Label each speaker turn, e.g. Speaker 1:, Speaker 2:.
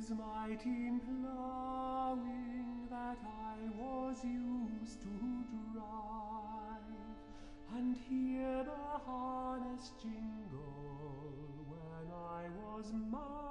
Speaker 1: 'tis my team plowing that I was used to drive, and hear the harness jingle when I was mine.